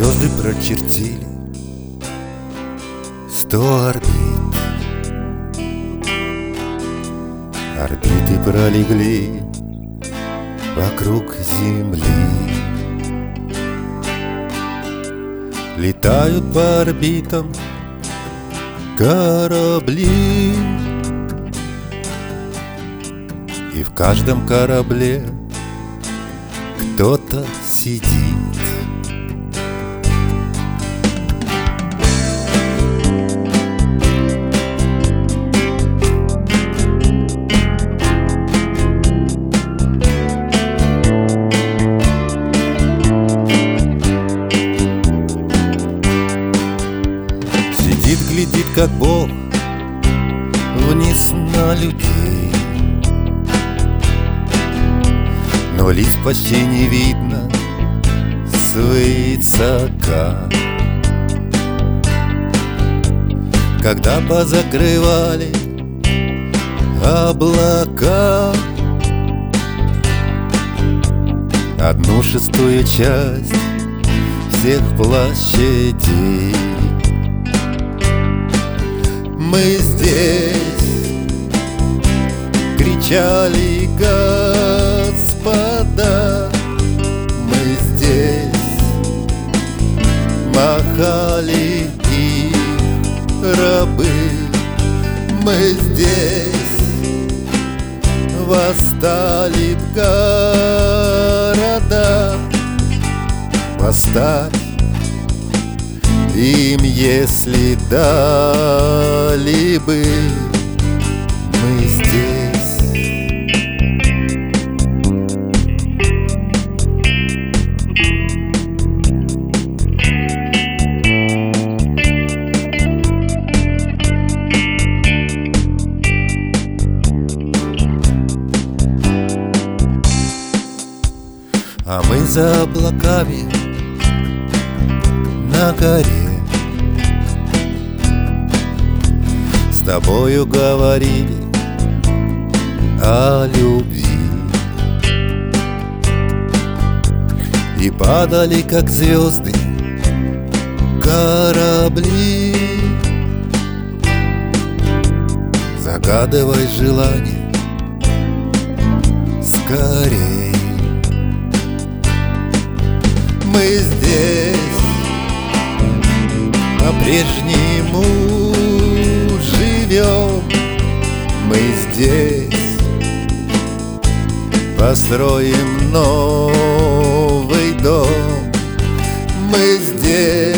Звезды прочертили 100 орбит. Орбиты пролегли вокруг Земли. Летают по орбитам корабли, и в каждом корабле кто-то сидит. Сидит, глядит, как Бог, вниз на людей, но лиц почти не видно свысока. Когда позакрывали облака, 1/6 часть всех площадей. Мы здесь кричали: господа, мы здесь махали их рабы, мы здесь восстали в городах. Поставь им, если дали бы, мы здесь. А мы за облаками на горе с тобою говорили о любви и падали, как звезды, корабли. Загадывай желание скорей. Мы здесь по-прежнему живем, мы здесь построим новый дом, мы здесь